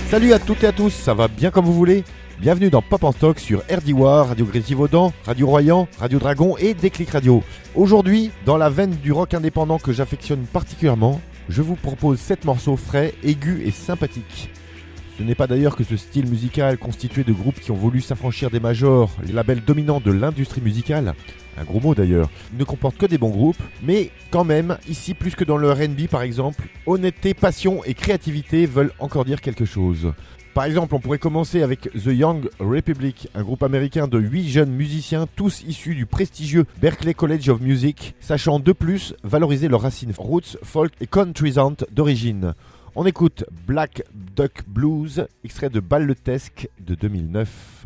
Salut à toutes et à tous, ça va bien comme vous voulez? Bienvenue dans Pop en Stock sur RDY, Radio Grésivaudan, Radio Royan, Radio Dragon et Déclic Radio. Aujourd'hui, dans la veine du rock indépendant que j'affectionne particulièrement, je vous propose 7 morceaux frais, aigus et sympathiques. Ce n'est pas d'ailleurs que ce style musical constitué de groupes qui ont voulu s'affranchir des majors, les labels dominants de l'industrie musicale, un gros mot d'ailleurs, ne comporte que des bons groupes, mais quand même, ici plus que dans le R&B par exemple, honnêteté, passion et créativité veulent encore dire quelque chose. Par exemple, on pourrait commencer avec The Young Republic, un groupe américain de 8 jeunes musiciens, tous issus du prestigieux Berklee College of Music, sachant de plus valoriser leurs racines roots, folk et countrysantes d'origine. On écoute Black Duck Blues, extrait de Balletesque de 2009.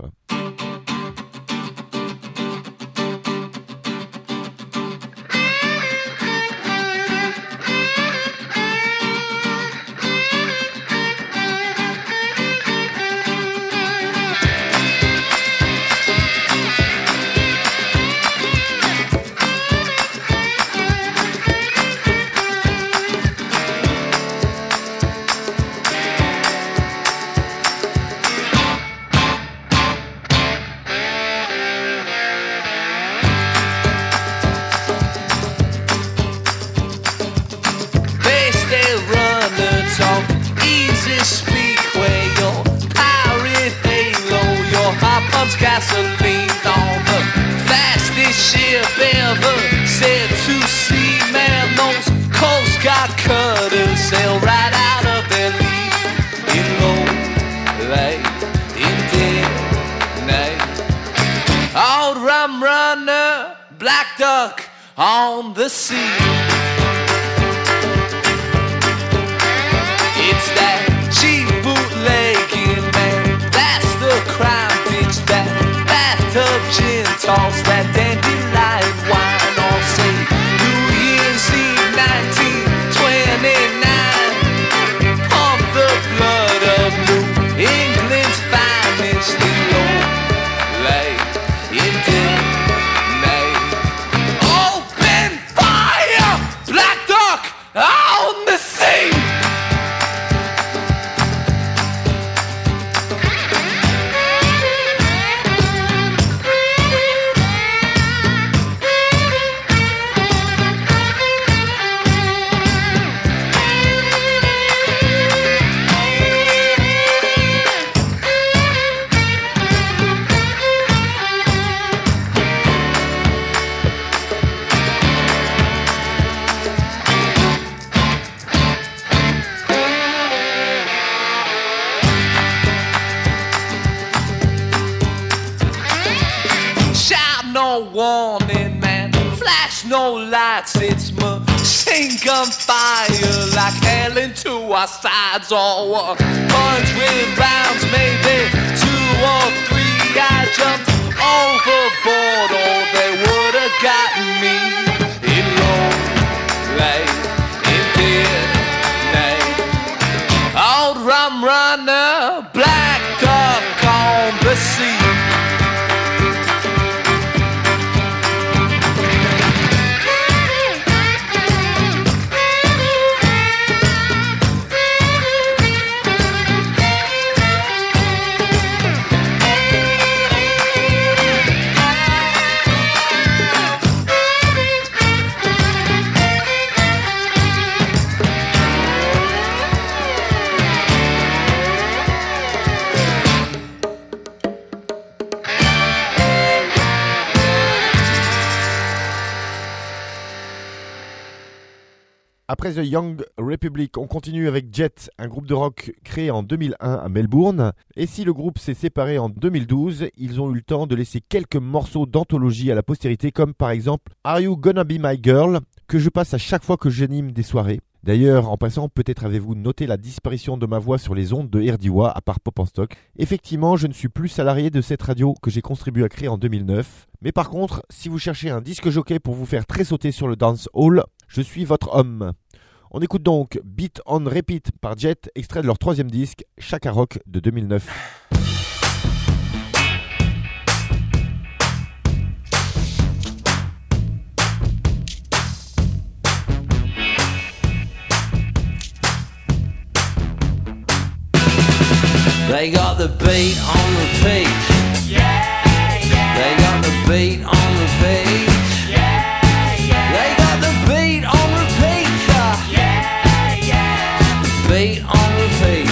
Gasoline on the fastest ship ever said to sea. Man, those Coast Guard cutters sail right out of their league in low light, in dead night. Old rum runner, black duck on the sea. It's that cheap bootlegging, man, that's the crime. That bathtub gin toss, that dandelion wine, all say New Year's Eve 1929. Pump the blood of New England's finest in low light, in dead night. Open fire, black duck on the sea. Warning, man, flash no lights, it's machine gun fire like hell into our sides. Oh, punch with rounds, maybe 2 or 3. I jumped overboard, or they would have gotten me in low light, in dead night. Old rum runner, black duck on the sea. Après The Young Republic, on continue avec Jet, un groupe de rock créé en 2001 à Melbourne. Et si le groupe s'est séparé en 2012, ils ont eu le temps de laisser quelques morceaux d'anthologie à la postérité, comme par exemple Are You Gonna Be My Girl, que je passe à chaque fois que j'anime des soirées. D'ailleurs, en passant, peut-être avez-vous noté la disparition de ma voix sur les ondes de RDY à part Pop en Stock. Effectivement, je ne suis plus salarié de cette radio que j'ai contribué à créer en 2009. Mais par contre, si vous cherchez un disque jockey pour vous faire très sauter sur le dance hall, je suis votre homme. On écoute donc Beat on Repeat par Jet, extrait de leur 3e disque, Chaka Rock de 2009. They got the beat on repeat. They got the beat on repeat. They got the beat on repeat. Beat on repeat.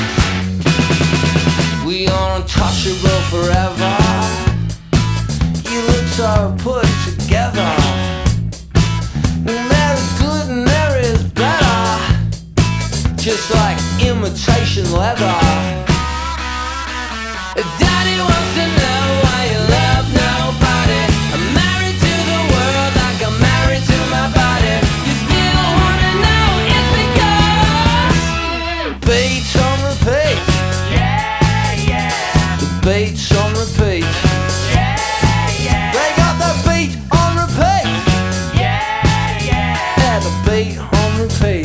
We are untouchable forever. You look so put together. There is good and there is better. Just like imitation leather. Daddy wants to know why you love nobody. I'm married to the world like I'm married to my body. You still wanna know it's because beats on repeat. The beats on repeat. They got the beat on repeat. Yeah, the beat on repeat.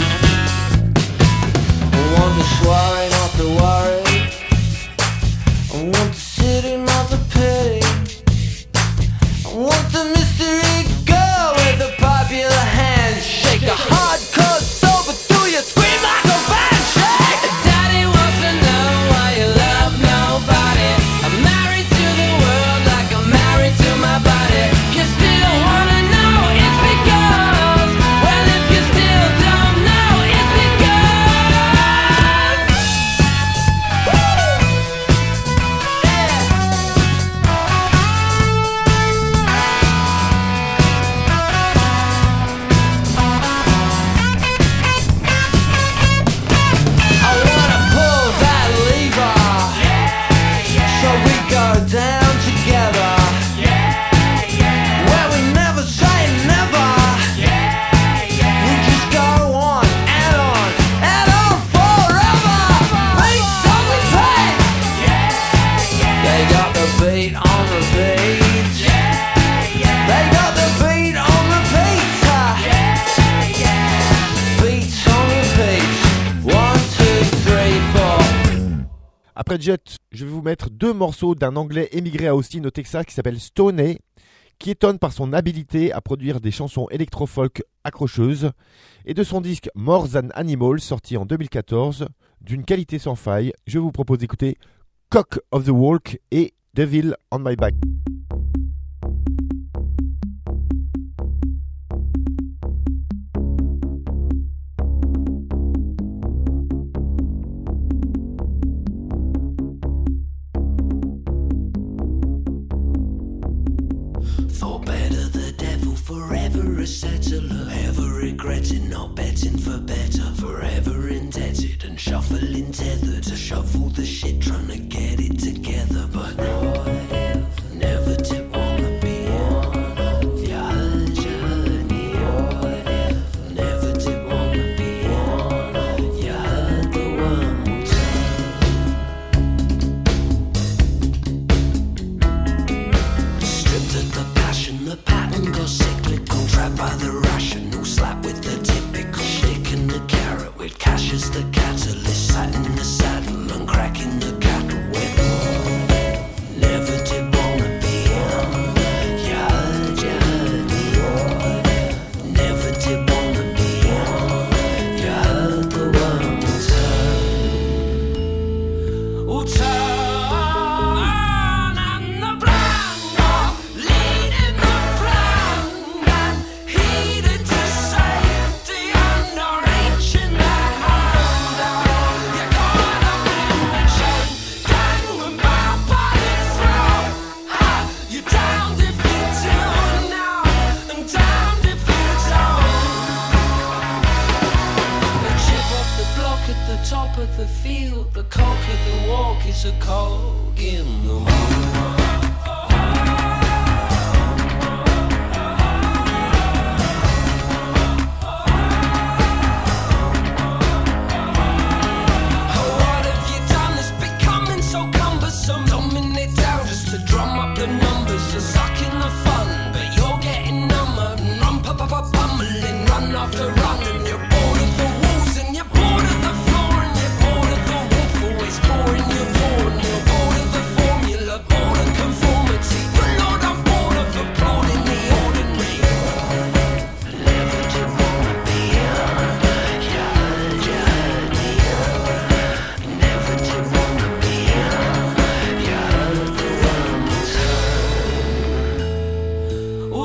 I want to worry, not to worry. I want the city, not the pity. I want the mystery girl with a popular handshake. A hardcore sober, do you scream like a banshee? Daddy wants to know why you love nobody. I'm married to the world like I'm married to my body. You still wanna know it's because. Well, if you still don't know, it's because. I wanna pull that lever, so we go down together, where we never say never. We just go on and on forever. Beats on repeat. They got the beat on repeat. They got the beat on repeat. Beats on repeat. 1, 2, 3, 4. Après Jet, je vais vous mettre 2 morceaux d'un Anglais émigré à Austin au Texas qui s'appelle Stoney, qui étonne par son habilité à produire des chansons électro-folk accrocheuses, et de son disque More Than Animal sorti en 2014, d'une qualité sans faille. Je vous propose d'écouter Cock of the Walk et Devil on My Back. For better, the devil forever a settler. Ever regretting not betting for better. Forever indebted and shuffling tethered to shuffle the shit, trying to get it together. But never did wanna be on. You heard me. Never did wanna be on. You heard the one more time. Stripped of the passion, the pattern got cyclical. Trapped by the rational, slap with the typical. Stick in the carrot with cash as the catalyst. Sat in the saddle and cracking the cattle whip. Never did wanna be on. You heard me. Never did wanna be on. You heard the one more time. Oh, turn and the blind are leading the blind and heeded to safety under reaching that hand. You're caught up in the chain gang with my body throw. You're damned if you do now and damned if you don't. The chip off the block at the top of the field. The cock of the walk is a cog in the wheel. What have you done? It's becoming so cumbersome. Dumbing it down just to drum up the numbers. You're sucking the fun, but you're getting number. Run, bumbling, run after run. And you're bored of the walls, and you're bored of the floor, and you're bored of the wolf always clawing your paw. And you're bored of the formula, bored of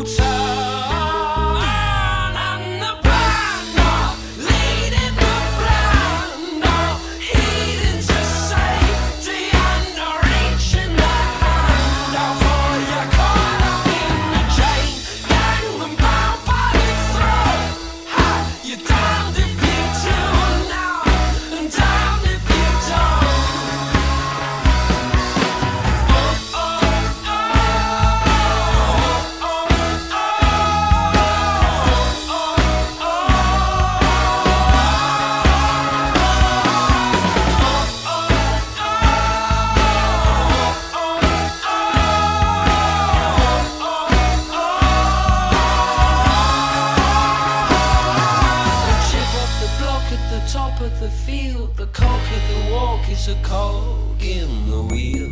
a cog in the wheel.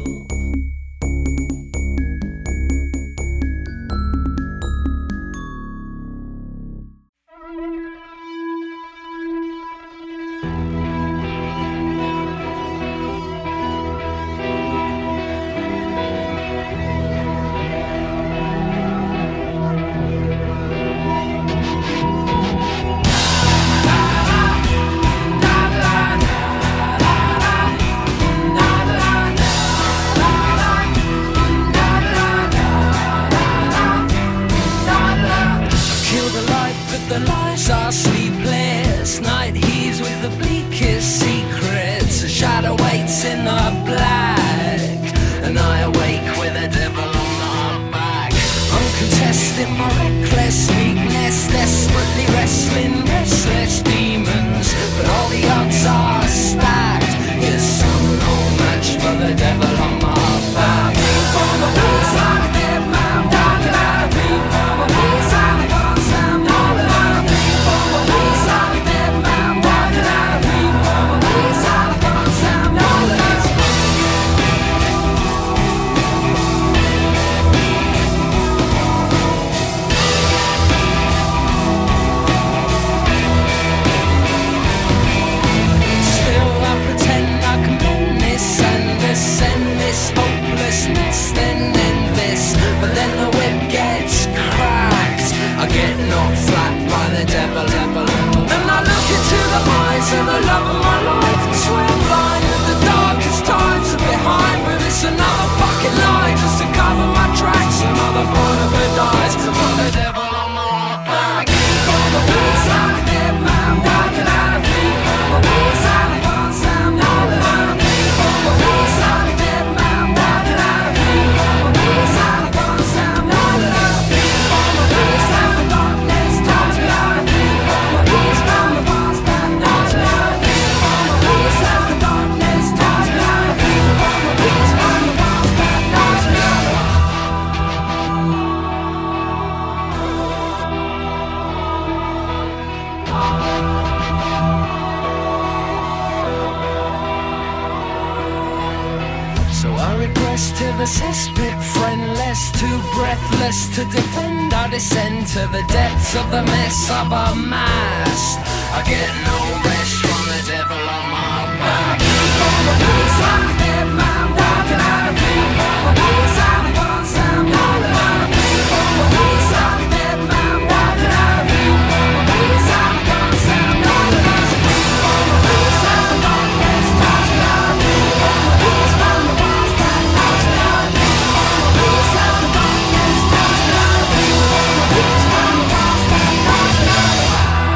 To defend, I descend to the depths of the mess I've amassed. I get no rest from the devil on my back. From the peace like a dead man walking out of me. From the peace like a gun sound rolling out of me. From the peace like a dead man walking out of me. From the peace like a gun sound rolling out of me. From the peace like the darkness touch me out of me. From the peace from the walls that touch me out of me. From the peace like the darkness touch me out of me. From the peace from the walls that touch me out of me.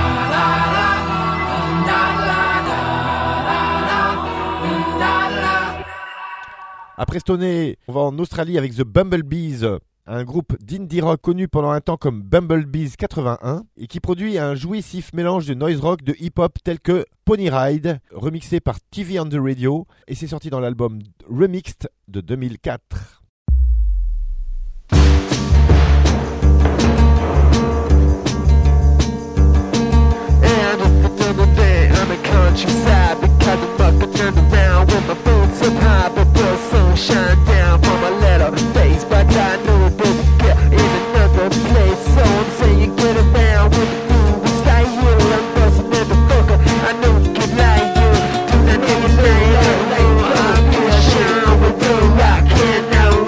Après Stoney, on va en Australie avec The Bumblebees, un groupe d'indie rock connu pendant un temps comme Bumblebees 81 et qui produit un jouissif mélange de noise rock, de hip-hop tel que Pony Ride, remixé par TV on the Radio, et c'est sorti dans l'album Remixed de 2004. Countryside, because the fucker turned around with my boots up high, but the sun shine down from my letter face. But I know it doesn't get in another place, so I'm saying get around with the food style. I'm busting motherfucker, I know you can lie, you do not hear me lie. I'm gonna shine with the rock and now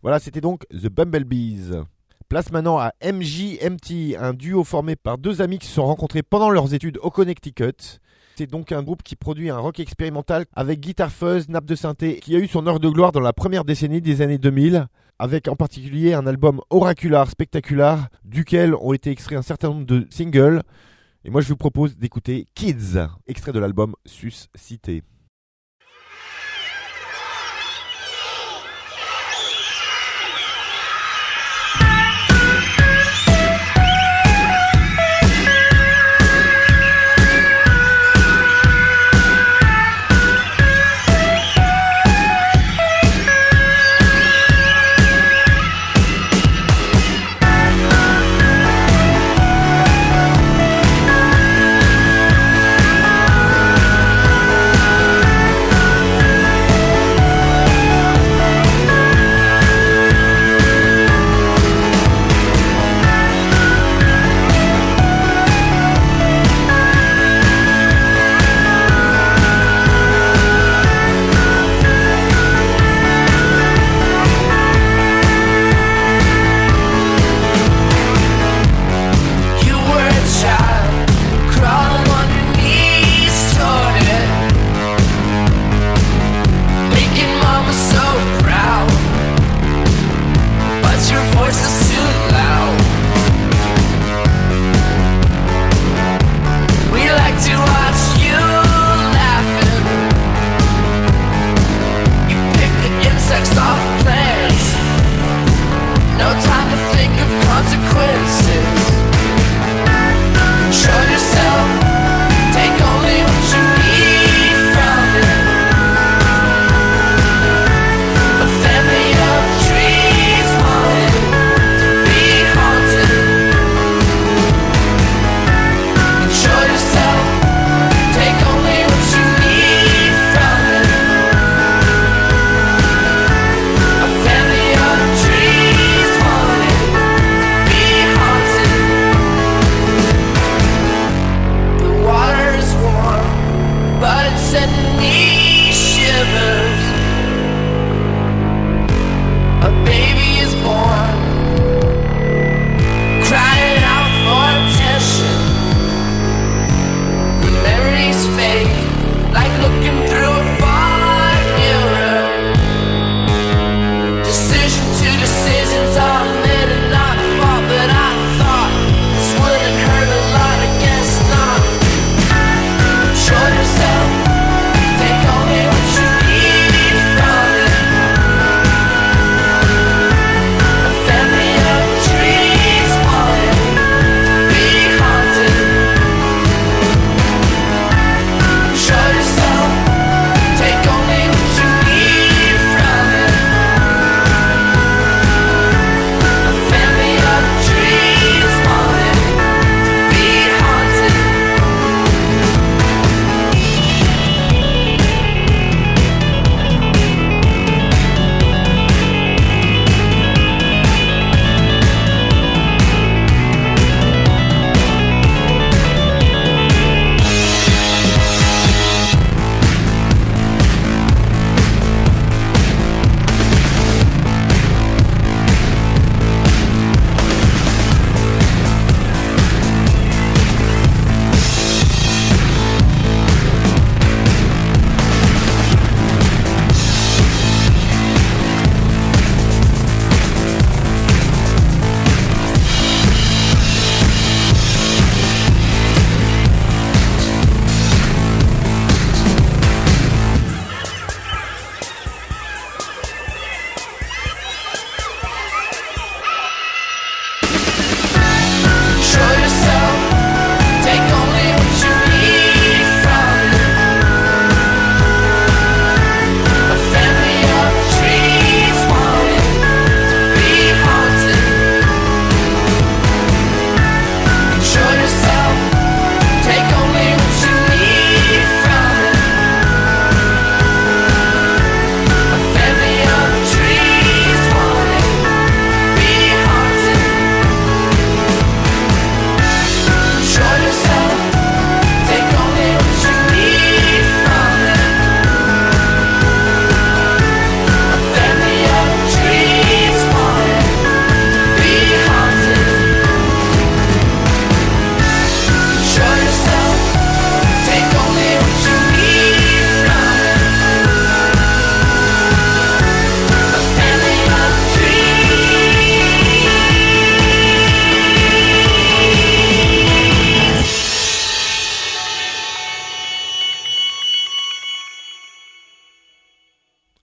Voilà, c'était donc The Bumblebees. Place maintenant à MGMT, un duo formé par deux amis qui se sont rencontrés pendant leurs études au Connecticut. C'est donc un groupe qui produit un rock expérimental avec guitare fuzz, nappe de synthé, qui a eu son heure de gloire dans la première décennie des années 2000, avec en particulier un album oracular, spectaculaire, duquel ont été extraits un certain nombre de singles. Et moi je vous propose d'écouter Kids, extrait de l'album Suscité.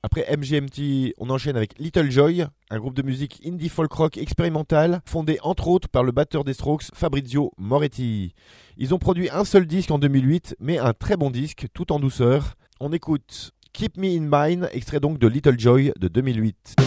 Après MGMT, on enchaîne avec Little Joy, un groupe de musique indie folk rock expérimental, fondé entre autres par le batteur des Strokes, Fabrizio Moretti. Ils ont produit un seul disque en 2008, mais un très bon disque, tout en douceur. On écoute Keep Me In Mind, extrait donc de Little Joy de 2008.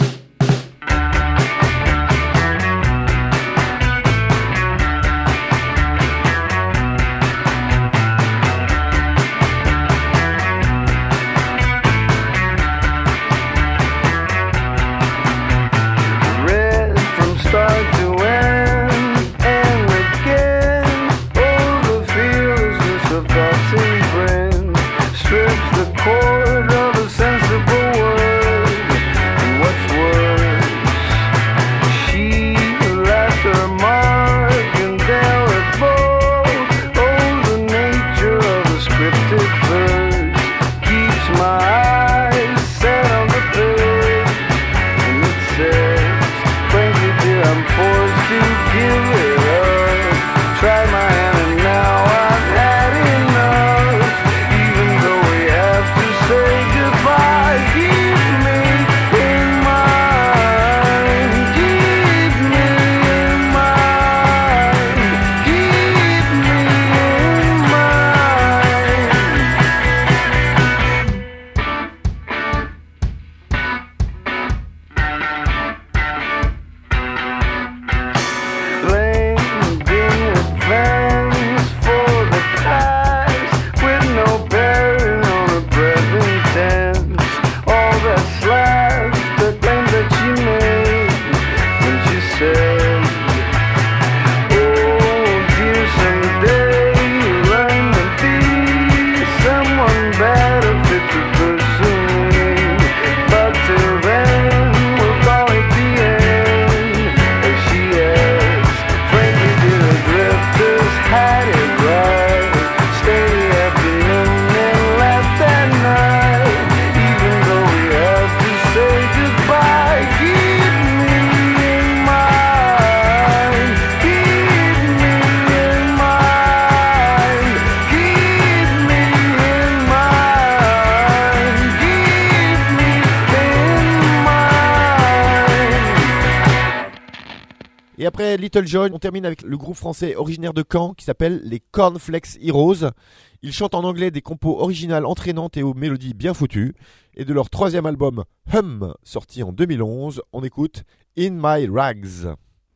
Et après Little Joy, on termine avec le groupe français originaire de Caen qui s'appelle les Cornflakes Heroes. Ils chantent en anglais des compos originales entraînantes et aux mélodies bien foutues. Et de leur troisième album Hum, sorti en 2011, on écoute In My Rags.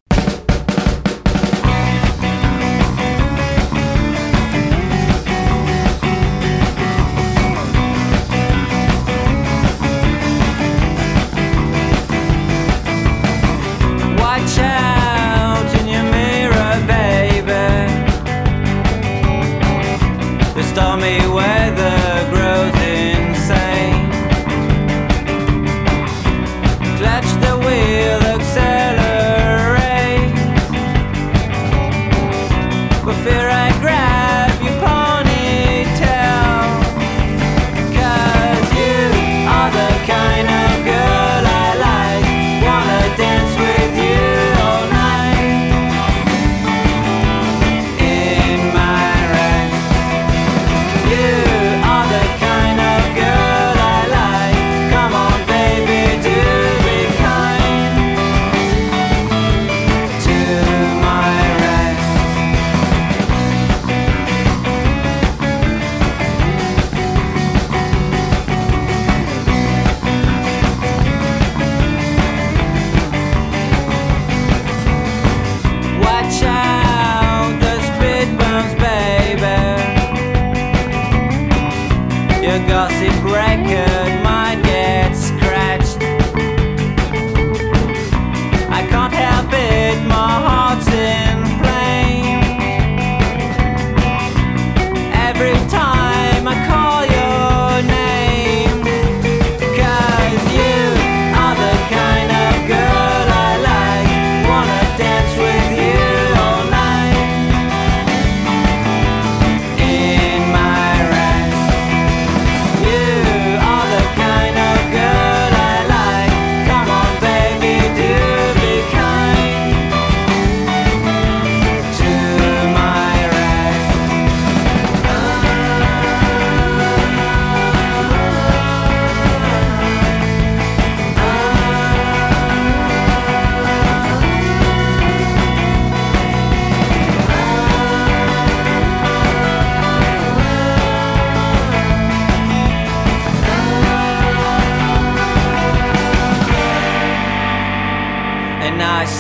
Watch out in your mirror, baby. The stormy weather grows insane. Clutch the wheel, accelerate. For fear I grab your ponytail. 'Cause you are the kind of girl I like. Wanna dance with you all night. In my rags. You are the kind of girl I like. Come on baby, do be kind to my rags. Watch out, the speed bumps, baby. Your gossip record might get scratched. I can't help it, my heart's in flame. Every time I call your name. 'Cause you are the kind of girl I like. Wanna dance with you all night. In my rags. You are the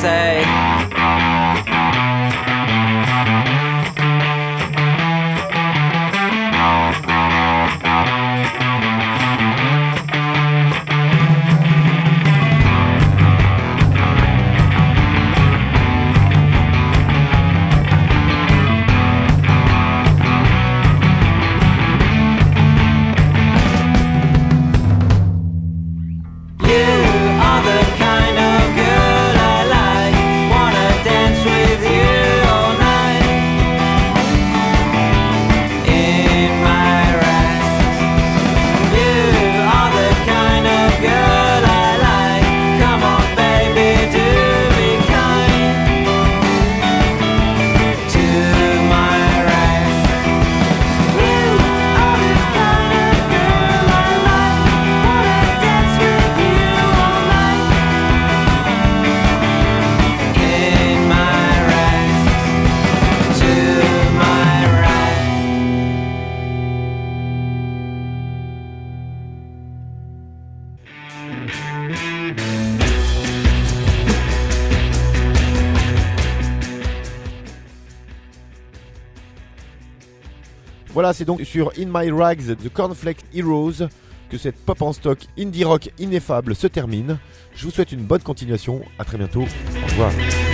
say. Voilà, c'est donc sur In My Rags The Cornflake Heroes que cette pop en stock indie rock ineffable se termine. Je vous souhaite une bonne continuation, à très bientôt, au revoir.